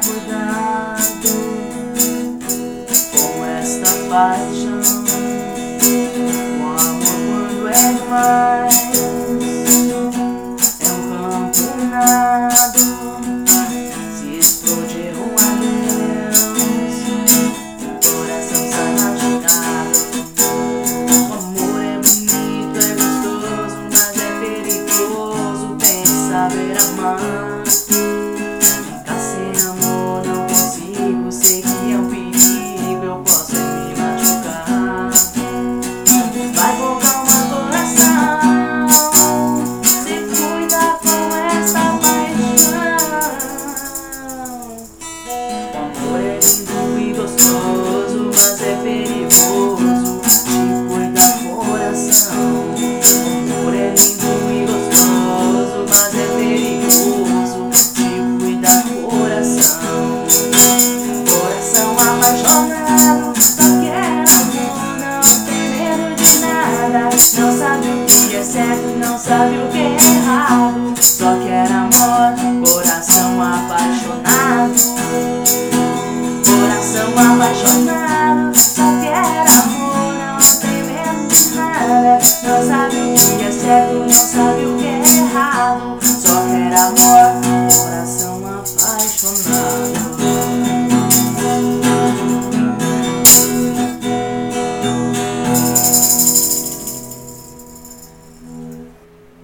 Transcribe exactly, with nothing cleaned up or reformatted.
cuidado com esta paixão. O amor, quando é demais, é um campo minado. Se explodir um adeus, o coração sai machucado. O amor é bonito, é gostoso, mas é perigoso. Tem que saber amar. Mas é perigoso, te cuida coração. O amor é lindo e gostoso, mas é perigoso, te cuida coração. Coração apaixonado, só quer amor, não tem medo de nada. Não sabe o que é certo, não sabe o que é errado. Só quer amor, coração apaixonado. Coração apaixonado, só quer amor, não tem medo de nada. Não sabe o que é certo, não sabe o que é errado. Só quer amor.